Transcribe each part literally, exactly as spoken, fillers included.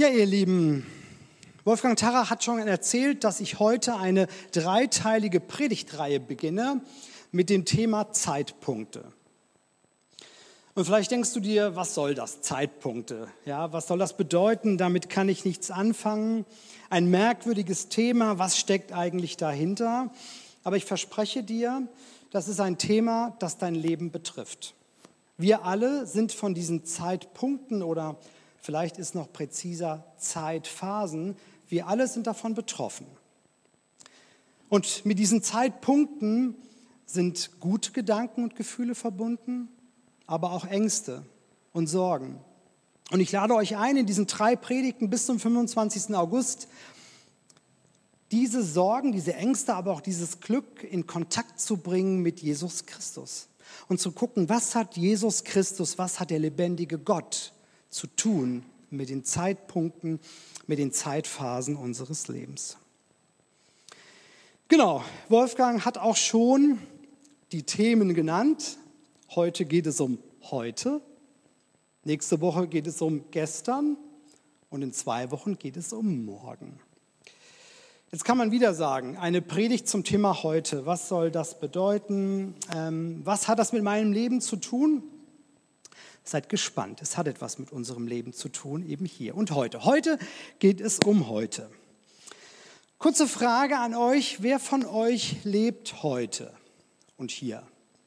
Ja, ihr Lieben, Wolfgang Tarrer hat schon erzählt, dass ich heute eine dreiteilige Predigtreihe beginne mit dem Thema Zeitpunkte. Und vielleicht denkst du dir, was soll das, Zeitpunkte? Ja, was soll das bedeuten? Damit kann ich nichts anfangen. Ein merkwürdiges Thema, was steckt eigentlich dahinter? Aber ich verspreche dir, das ist ein Thema, das dein Leben betrifft. Wir alle sind von diesen Zeitpunkten oder vielleicht ist noch präziser Zeitphasen, wir alle sind davon betroffen. Und mit diesen Zeitpunkten sind gute Gedanken und Gefühle verbunden, aber auch Ängste und Sorgen. Und ich lade euch ein, in diesen drei Predigten bis zum fünfundzwanzigsten August diese Sorgen, diese Ängste, aber auch dieses Glück in Kontakt zu bringen mit Jesus Christus und zu gucken, was hat Jesus Christus, was hat der lebendige Gott zu tun mit den Zeitpunkten, mit den Zeitphasen unseres Lebens. Genau, Wolfgang hat auch schon die Themen genannt. Heute geht es um heute, nächste Woche geht es um gestern und in zwei Wochen geht es um morgen. Jetzt kann man wieder sagen, eine Predigt zum Thema heute. Was soll das bedeuten? Ähm, was hat das mit meinem Leben zu tun? Seid gespannt, es hat etwas mit unserem Leben zu tun, eben hier und heute. Heute geht es um heute. Kurze Frage an euch, wer von euch lebt heute und hier?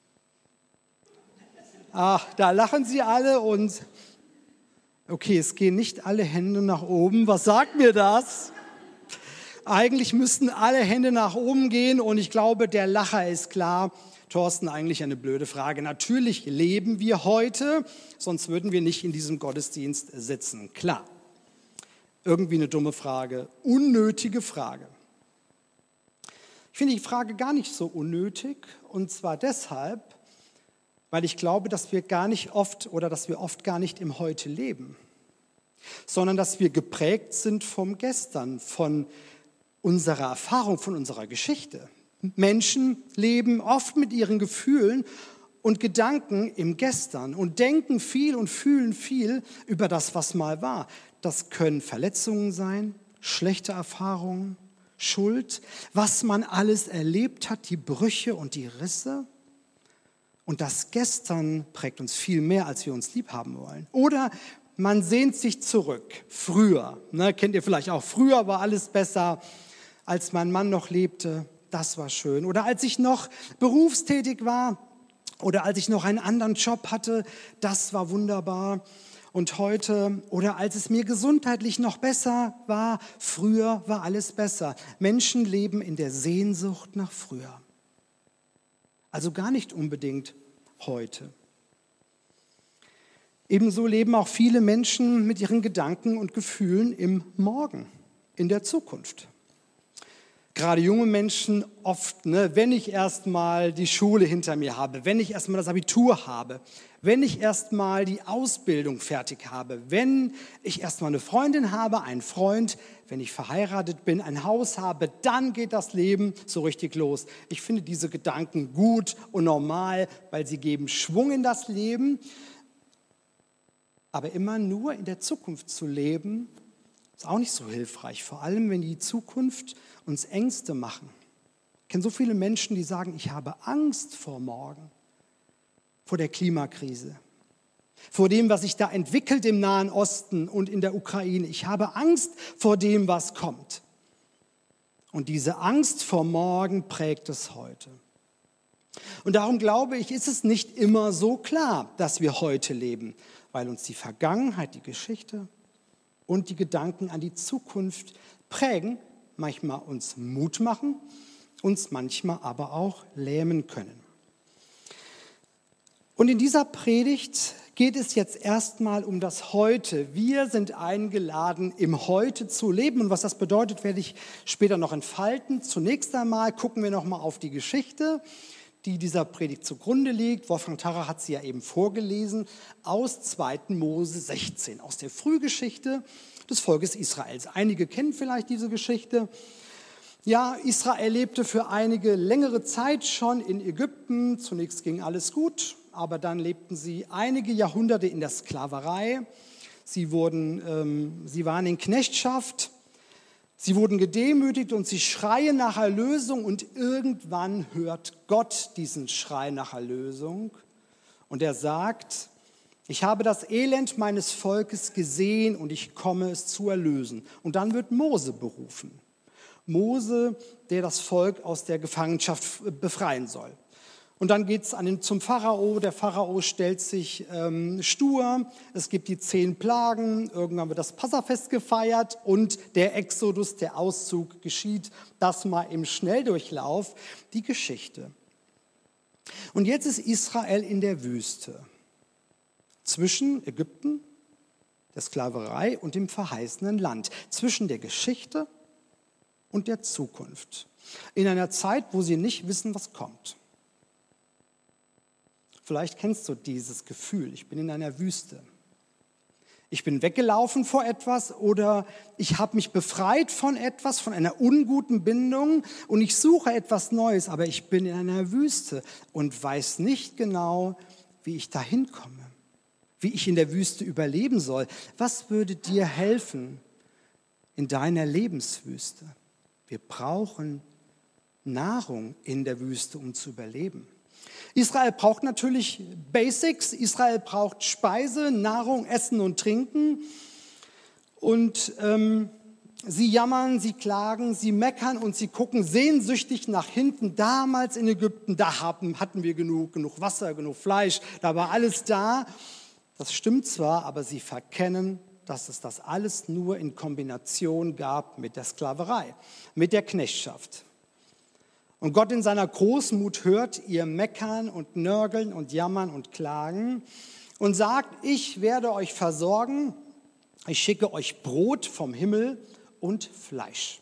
Ach, da lachen sie alle und okay, es gehen nicht alle Hände nach oben. Was sagt mir das? Eigentlich müssten alle Hände nach oben gehen und ich glaube, der Lacher ist klar. Thorsten, eigentlich eine blöde Frage. Natürlich leben wir heute, sonst würden wir nicht in diesem Gottesdienst sitzen. Klar, irgendwie eine dumme Frage, unnötige Frage. Ich finde die Frage gar nicht so unnötig und zwar deshalb, weil ich glaube, dass wir gar nicht oft oder dass wir oft gar nicht im Heute leben, sondern dass wir geprägt sind vom Gestern, von unserer Erfahrung, von unserer Geschichte. Menschen leben oft mit ihren Gefühlen und Gedanken im Gestern und denken viel und fühlen viel über das, was mal war. Das können Verletzungen sein, schlechte Erfahrungen, Schuld, was man alles erlebt hat, die Brüche und die Risse. Und das Gestern prägt uns viel mehr, als wir uns lieb haben wollen. Oder man sehnt sich zurück, früher. Ne, kennt ihr vielleicht auch, früher war alles besser, als mein Mann noch lebte. Das war schön. Oder als ich noch berufstätig war oder als ich noch einen anderen Job hatte, das war wunderbar. Und heute oder als es mir gesundheitlich noch besser war, früher war alles besser. Menschen leben in der Sehnsucht nach früher. Also gar nicht unbedingt heute. Ebenso leben auch viele Menschen mit ihren Gedanken und Gefühlen im Morgen, in der Zukunft. Gerade junge Menschen oft, ne, wenn ich erstmal die Schule hinter mir habe, wenn ich erstmal das Abitur habe, wenn ich erstmal die Ausbildung fertig habe, wenn ich erstmal eine Freundin habe, einen Freund, wenn ich verheiratet bin, ein Haus habe, dann geht das Leben so richtig los. Ich finde diese Gedanken gut und normal, weil sie geben Schwung in das Leben. Aber immer nur in der Zukunft zu leben, ist auch nicht so hilfreich, vor allem wenn die Zukunft uns Ängste machen. Ich kenne so viele Menschen, die sagen, ich habe Angst vor morgen, vor der Klimakrise, vor dem, was sich da entwickelt im Nahen Osten und in der Ukraine. Ich habe Angst vor dem, was kommt. Und diese Angst vor morgen prägt es heute. Und darum glaube ich, ist es nicht immer so klar, dass wir heute leben, weil uns die Vergangenheit, die Geschichte und die Gedanken an die Zukunft prägen, manchmal uns Mut machen, uns manchmal aber auch lähmen können. Und in dieser Predigt geht es jetzt erstmal um das Heute. Wir sind eingeladen, im Heute zu leben. Und was das bedeutet, werde ich später noch entfalten. Zunächst einmal gucken wir noch mal auf die Geschichte, die dieser Predigt zugrunde liegt. Wolfgang Tarrer hat sie ja eben vorgelesen, aus zweiten Mose sechzehn, aus der Frühgeschichte des Volkes Israels. Einige kennen vielleicht diese Geschichte. Ja, Israel lebte für einige längere Zeit schon in Ägypten. Zunächst ging alles gut, aber dann lebten sie einige Jahrhunderte in der Sklaverei. Sie, wurden, ähm, sie waren in Knechtschaft, sie wurden gedemütigt und sie schreien nach Erlösung und irgendwann hört Gott diesen Schrei nach Erlösung und er sagt, ich habe das Elend meines Volkes gesehen und ich komme es zu erlösen. Und dann wird Mose berufen. Mose, der das Volk aus der Gefangenschaft befreien soll. Und dann geht es zum Pharao. Der Pharao stellt sich ähm, stur. Es gibt die zehn Plagen. Irgendwann wird das Passafest gefeiert und der Exodus, der Auszug geschieht. Das mal im Schnelldurchlauf, die Geschichte. Und jetzt ist Israel in der Wüste. Zwischen Ägypten, der Sklaverei und dem verheißenen Land. Zwischen der Geschichte und der Zukunft. In einer Zeit, wo sie nicht wissen, was kommt. Vielleicht kennst du dieses Gefühl, ich bin in einer Wüste. Ich bin weggelaufen vor etwas oder ich habe mich befreit von etwas, von einer unguten Bindung und ich suche etwas Neues, aber ich bin in einer Wüste und weiß nicht genau, wie ich dahin komme, wie ich in der Wüste überleben soll. Was würde dir helfen in deiner Lebenswüste? Wir brauchen Nahrung in der Wüste, um zu überleben. Israel braucht natürlich Basics. Israel braucht Speise, Nahrung, Essen und Trinken. Und ähm, sie jammern, sie klagen, sie meckern und sie gucken sehnsüchtig nach hinten. Damals in Ägypten, da haben, hatten wir genug, genug Wasser, genug Fleisch, da war alles da. Das stimmt zwar, aber sie verkennen, dass es das alles nur in Kombination gab mit der Sklaverei, mit der Knechtschaft. Und Gott in seiner Großmut hört ihr Meckern und Nörgeln und Jammern und Klagen und sagt, ich werde euch versorgen, ich schicke euch Brot vom Himmel und Fleisch.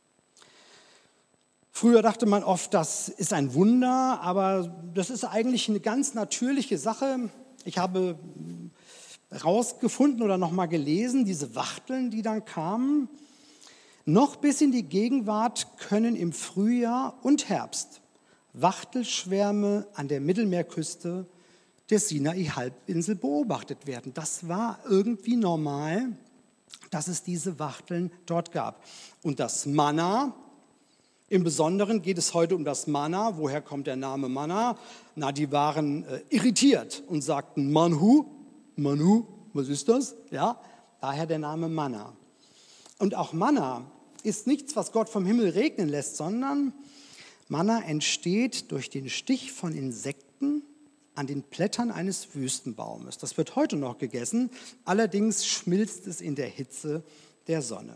Früher dachte man oft, das ist ein Wunder, aber das ist eigentlich eine ganz natürliche Sache. Ich habe herausgefunden oder nochmal gelesen, diese Wachteln, die dann kamen, noch bis in die Gegenwart können im Frühjahr und Herbst Wachtelschwärme an der Mittelmeerküste der Sinai-Halbinsel beobachtet werden. Das war irgendwie normal, dass es diese Wachteln dort gab. Und das Manna, im Besonderen geht es heute um das Manna. Woher kommt der Name Manna? Na, die waren äh, irritiert und sagten Manhu, Manhu, was ist das? Ja, daher der Name Manna. Und auch Manna ist nichts, was Gott vom Himmel regnen lässt, sondern Manna entsteht durch den Stich von Insekten an den Blättern eines Wüstenbaumes. Das wird heute noch gegessen, allerdings schmilzt es in der Hitze der Sonne.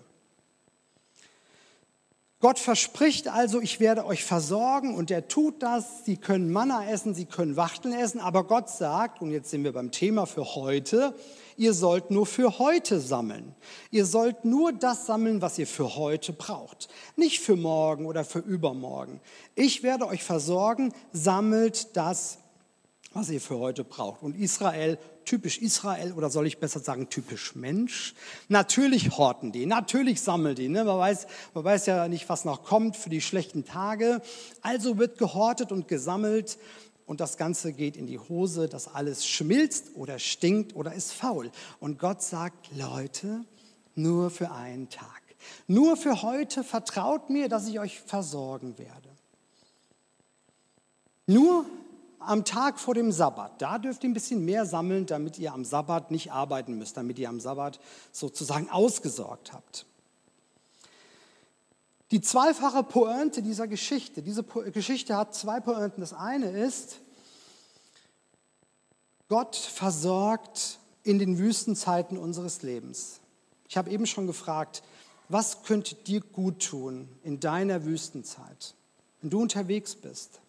Gott verspricht also, ich werde euch versorgen und er tut das. Sie können Manna essen, sie können Wachteln essen, aber Gott sagt, und jetzt sind wir beim Thema für heute, ihr sollt nur für heute sammeln. Ihr sollt nur das sammeln, was ihr für heute braucht, nicht für morgen oder für übermorgen. Ich werde euch versorgen, sammelt das, was ihr für heute braucht. Und Israel, typisch Israel, oder soll ich besser sagen, typisch Mensch, natürlich horten die, natürlich sammeln die. Ne? Man weiß, man weiß ja nicht, was noch kommt für die schlechten Tage. Also wird gehortet und gesammelt und das Ganze geht in die Hose, das alles schmilzt oder stinkt oder ist faul. Und Gott sagt, Leute, nur für einen Tag. Nur für heute vertraut mir, dass ich euch versorgen werde. Nur am Tag vor dem Sabbat, da dürft ihr ein bisschen mehr sammeln, damit ihr am Sabbat nicht arbeiten müsst, damit ihr am Sabbat sozusagen ausgesorgt habt. Die zweifache Pointe dieser Geschichte, diese Geschichte hat zwei Pointen. Das eine ist, Gott versorgt in den Wüstenzeiten unseres Lebens. Ich habe eben schon gefragt, was könnte dir gut tun in deiner Wüstenzeit, wenn du unterwegs bist?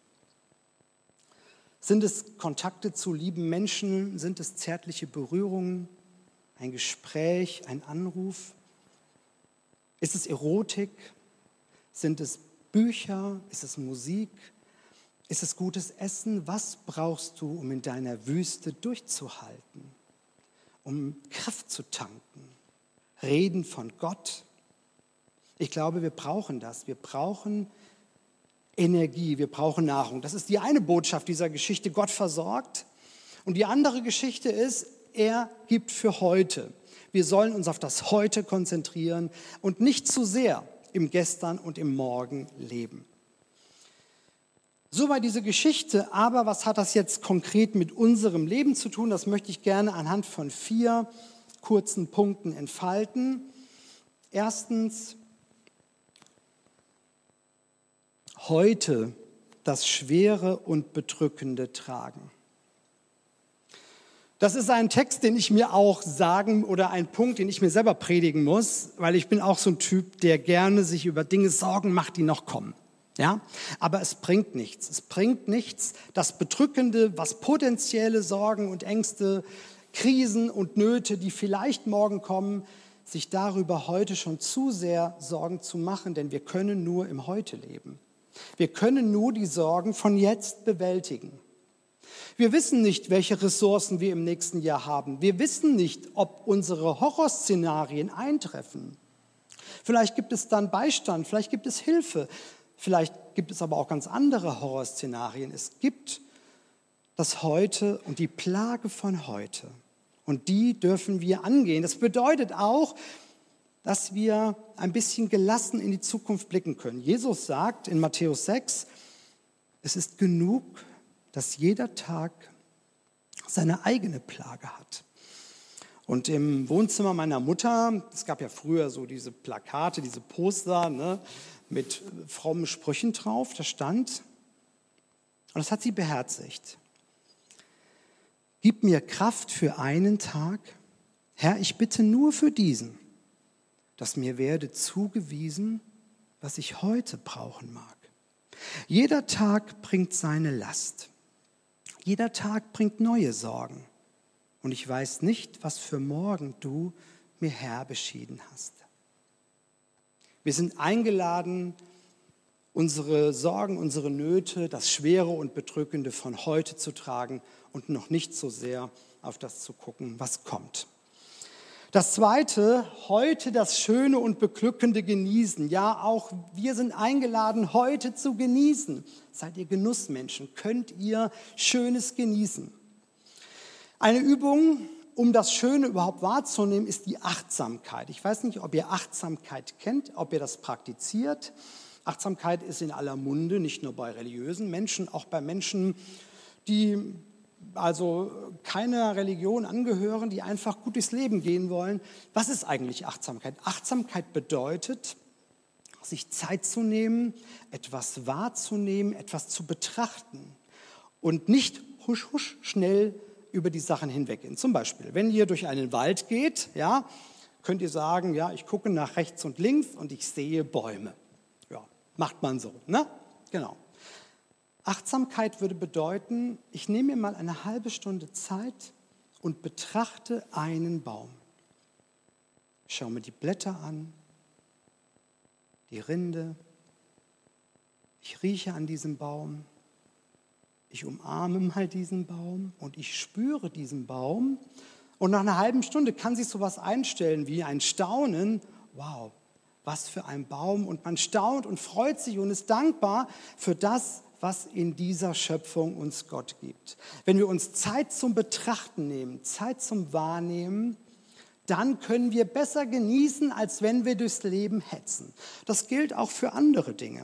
Sind es Kontakte zu lieben Menschen? Sind es zärtliche Berührungen? Ein Gespräch, ein Anruf? Ist es Erotik? Sind es Bücher? Ist es Musik? Ist es gutes Essen? Was brauchst du, um in deiner Wüste durchzuhalten? Um Kraft zu tanken? Reden von Gott? Ich glaube, wir brauchen das. Wir brauchen Energie, wir brauchen Nahrung. Das ist die eine Botschaft dieser Geschichte, Gott versorgt. Und die andere Geschichte ist, er gibt für heute. Wir sollen uns auf das Heute konzentrieren und nicht zu sehr im Gestern und im Morgen leben. Soweit diese Geschichte, aber was hat das jetzt konkret mit unserem Leben zu tun? Das möchte ich gerne anhand von vier kurzen Punkten entfalten. Erstens, heute das Schwere und Bedrückende tragen. Das ist ein Text, den ich mir auch sagen oder ein Punkt, den ich mir selber predigen muss, weil ich bin auch so ein Typ, der gerne sich über Dinge Sorgen macht, die noch kommen. Ja? Aber es bringt nichts. Es bringt nichts, das Bedrückende, was potenzielle Sorgen und Ängste, Krisen und Nöte, die vielleicht morgen kommen, sich darüber heute schon zu sehr Sorgen zu machen, denn wir können nur im Heute leben. Wir können nur die Sorgen von jetzt bewältigen. Wir wissen nicht, welche Ressourcen wir im nächsten Jahr haben. Wir wissen nicht, ob unsere Horrorszenarien eintreffen. Vielleicht gibt es dann Beistand, vielleicht gibt es Hilfe, vielleicht gibt es aber auch ganz andere Horrorszenarien. Es gibt das Heute und die Plage von heute. Und die dürfen wir angehen. Das bedeutet auch, dass wir ein bisschen gelassen in die Zukunft blicken können. Jesus sagt in Matthäus sechs, es ist genug, dass jeder Tag seine eigene Plage hat. Und im Wohnzimmer meiner Mutter, es gab ja früher so diese Plakate, diese Poster, ne, mit frommen Sprüchen drauf, da stand, und das hat sie beherzigt. Gib mir Kraft für einen Tag, Herr, ich bitte nur für diesen, dass mir werde zugewiesen, was ich heute brauchen mag. Jeder Tag bringt seine Last. Jeder Tag bringt neue Sorgen. Und ich weiß nicht, was für morgen du mir Herr beschieden hast. Wir sind eingeladen, unsere Sorgen, unsere Nöte, das Schwere und Bedrückende von heute zu tragen und noch nicht so sehr auf das zu gucken, was kommt. Das Zweite, heute das Schöne und Beglückende genießen. Ja, auch wir sind eingeladen, heute zu genießen. Seid ihr Genussmenschen? Könnt ihr Schönes genießen? Eine Übung, um das Schöne überhaupt wahrzunehmen, ist die Achtsamkeit. Ich weiß nicht, ob ihr Achtsamkeit kennt, ob ihr das praktiziert. Achtsamkeit ist in aller Munde, nicht nur bei religiösen Menschen, auch bei Menschen, die also keiner Religion angehören, die einfach gut durchs Leben gehen wollen. Was ist eigentlich Achtsamkeit? Achtsamkeit bedeutet, sich Zeit zu nehmen, etwas wahrzunehmen, etwas zu betrachten und nicht husch, husch, schnell über die Sachen hinweggehen. Zum Beispiel, wenn ihr durch einen Wald geht, ja, könnt ihr sagen, ja, ich gucke nach rechts und links und ich sehe Bäume. Ja, macht man so, ne? Genau. Achtsamkeit würde bedeuten, ich nehme mir mal eine halbe Stunde Zeit und betrachte einen Baum. Ich schaue mir die Blätter an, die Rinde. Ich rieche an diesem Baum. Ich umarme mal diesen Baum und ich spüre diesen Baum. Und nach einer halben Stunde kann sich sowas einstellen wie ein Staunen. Wow, was für ein Baum. Und man staunt und freut sich und ist dankbar für das, was in dieser Schöpfung uns Gott gibt. Wenn wir uns Zeit zum Betrachten nehmen, Zeit zum Wahrnehmen, dann können wir besser genießen, als wenn wir durchs Leben hetzen. Das gilt auch für andere Dinge.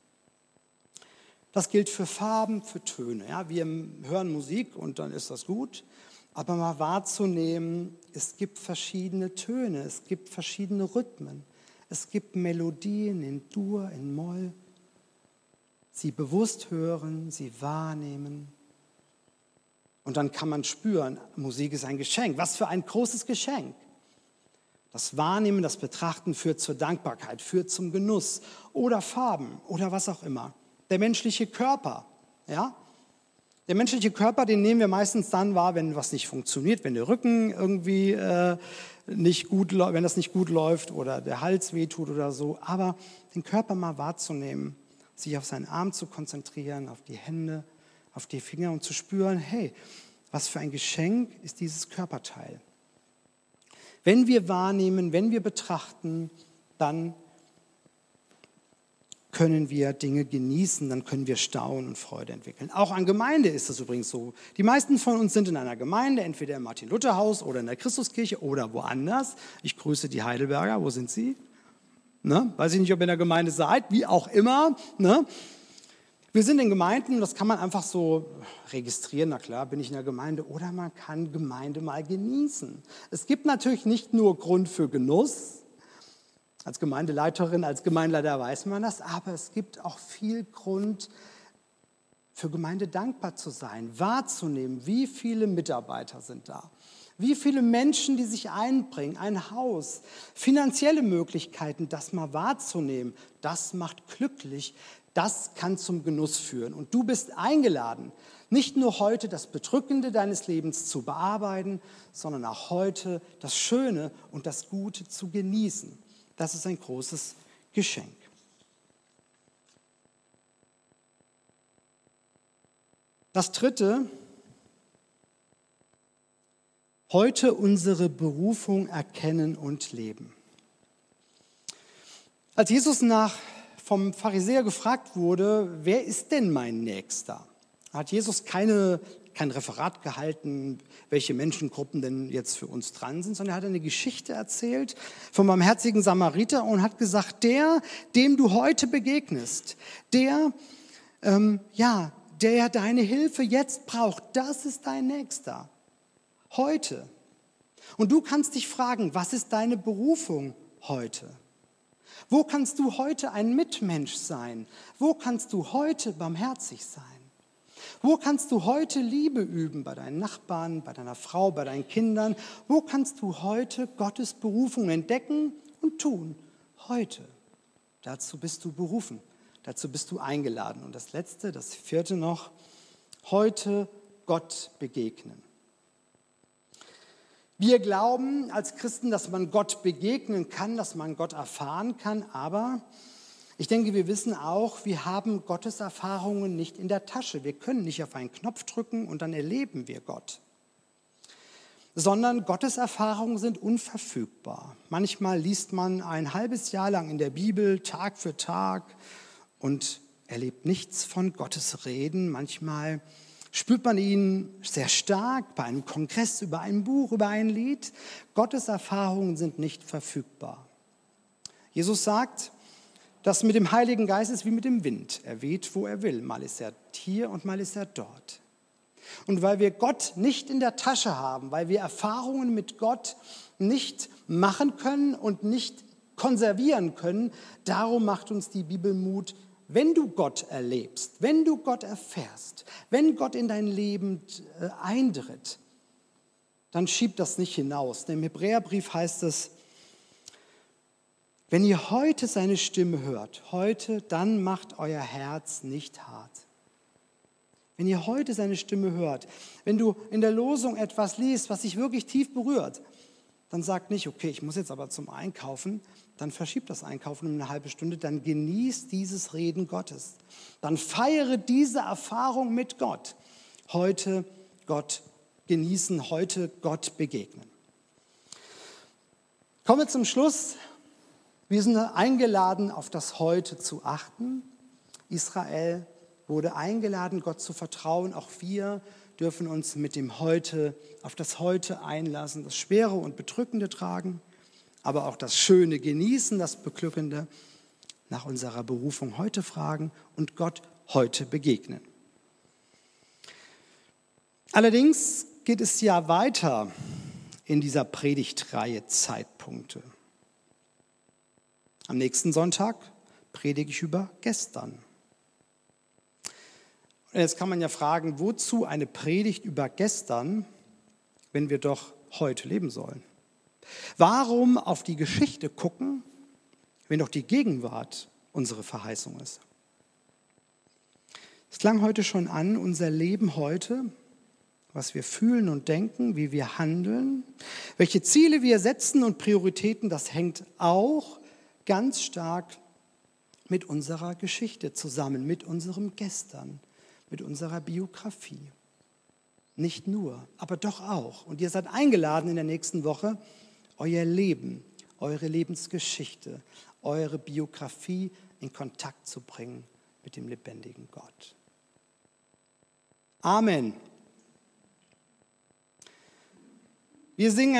Das gilt für Farben, für Töne. Ja, wir hören Musik und dann ist das gut. Aber mal wahrzunehmen, es gibt verschiedene Töne, es gibt verschiedene Rhythmen. Es gibt Melodien in Dur, in Moll. Sie bewusst hören, sie wahrnehmen. Und dann kann man spüren, Musik ist ein Geschenk. Was für ein großes Geschenk. Das Wahrnehmen, das Betrachten führt zur Dankbarkeit, führt zum Genuss oder Farben oder was auch immer. Der menschliche Körper, ja? Der menschliche Körper, den nehmen wir meistens dann wahr, wenn was nicht funktioniert, wenn der Rücken irgendwie äh, nicht gut, wenn das nicht gut läuft oder der Hals wehtut oder so. Aber den Körper mal wahrzunehmen, sich auf seinen Arm zu konzentrieren, auf die Hände, auf die Finger und zu spüren, hey, was für ein Geschenk ist dieses Körperteil. Wenn wir wahrnehmen, wenn wir betrachten, dann können wir Dinge genießen, dann können wir Staunen und Freude entwickeln. Auch an Gemeinde ist das übrigens so. Die meisten von uns sind in einer Gemeinde, entweder im Martin-Luther-Haus oder in der Christuskirche oder woanders. Ich grüße die Heidelberger, wo sind sie? Ne? Weiß ich nicht, ob ihr in der Gemeinde seid, wie auch immer. Ne? Wir sind in Gemeinden, das kann man einfach so registrieren, na klar, bin ich in der Gemeinde, oder man kann Gemeinde mal genießen. Es gibt natürlich nicht nur Grund für Genuss, als Gemeindeleiterin, als Gemeindeleiter weiß man das, aber es gibt auch viel Grund für Gemeinde dankbar zu sein, wahrzunehmen, wie viele Mitarbeiter sind da, wie viele Menschen, die sich einbringen, ein Haus, finanzielle Möglichkeiten, das mal wahrzunehmen, das macht glücklich, das kann zum Genuss führen. Und du bist eingeladen, nicht nur heute das Bedrückende deines Lebens zu bearbeiten, sondern auch heute das Schöne und das Gute zu genießen. Das ist ein großes Geschenk. Das Dritte, heute unsere Berufung erkennen und leben. Als Jesus nach, vom Pharisäer gefragt wurde, wer ist denn mein Nächster? Hat Jesus keine, kein Referat gehalten, welche Menschengruppen denn jetzt für uns dran sind, sondern er hat eine Geschichte erzählt vom barmherzigen Samariter und hat gesagt, der, dem du heute begegnest, der, ähm, ja, der deine Hilfe jetzt braucht, das ist dein Nächster. Heute. Und du kannst dich fragen, was ist deine Berufung heute? Wo kannst du heute ein Mitmensch sein? Wo kannst du heute barmherzig sein? Wo kannst du heute Liebe üben bei deinen Nachbarn, bei deiner Frau, bei deinen Kindern? Wo kannst du heute Gottes Berufung entdecken und tun? Heute. Dazu bist du berufen. Dazu bist du eingeladen. Und das Letzte, das Vierte noch, heute Gott begegnen. Wir glauben als Christen, dass man Gott begegnen kann, dass man Gott erfahren kann, aber ich denke, wir wissen auch, wir haben Gottes Erfahrungen nicht in der Tasche. Wir können nicht auf einen Knopf drücken und dann erleben wir Gott. Sondern Gottes Erfahrungen sind unverfügbar. Manchmal liest man ein halbes Jahr lang in der Bibel, Tag für Tag, und erlebt nichts von Gottes Reden. Manchmal spürt man ihn sehr stark bei einem Kongress, über ein Buch, über ein Lied. Gottes Erfahrungen sind nicht verfügbar. Jesus sagt, das mit dem Heiligen Geist ist wie mit dem Wind. Er weht, wo er will. Mal ist er hier und mal ist er dort. Und weil wir Gott nicht in der Tasche haben, weil wir Erfahrungen mit Gott nicht machen können und nicht konservieren können, darum macht uns die Bibel Mut, wenn du Gott erlebst, wenn du Gott erfährst, wenn Gott in dein Leben eintritt, dann schieb das nicht hinaus. Im Hebräerbrief heißt es, wenn ihr heute seine Stimme hört, heute, dann macht euer Herz nicht hart. Wenn ihr heute seine Stimme hört, wenn du in der Losung etwas liest, was dich wirklich tief berührt, dann sag nicht, okay, ich muss jetzt aber zum Einkaufen, dann verschieb das Einkaufen um eine halbe Stunde, dann genieß dieses Reden Gottes. Dann feiere diese Erfahrung mit Gott. Heute Gott genießen, heute Gott begegnen. Kommen wir zum Schluss. Wir sind eingeladen, auf das Heute zu achten. Israel wurde eingeladen, Gott zu vertrauen. Auch wir dürfen uns mit dem Heute, auf das Heute einlassen, das Schwere und Bedrückende tragen, aber auch das Schöne genießen, das Beglückende, nach unserer Berufung heute fragen und Gott heute begegnen. Allerdings geht es ja weiter in dieser Predigtreihe Zeitpunkte. Am nächsten Sonntag predige ich über gestern. Und jetzt kann man ja fragen, wozu eine Predigt über gestern, wenn wir doch heute leben sollen? Warum auf die Geschichte gucken, wenn doch die Gegenwart unsere Verheißung ist? Es klang heute schon an, unser Leben heute, was wir fühlen und denken, wie wir handeln, welche Ziele wir setzen und Prioritäten, das hängt auch ganz stark mit unserer Geschichte zusammen, mit unserem Gestern, mit unserer Biografie. Nicht nur, aber doch auch. Und ihr seid eingeladen in der nächsten Woche, euer Leben, eure Lebensgeschichte, eure Biografie in Kontakt zu bringen mit dem lebendigen Gott. Amen. Wir singen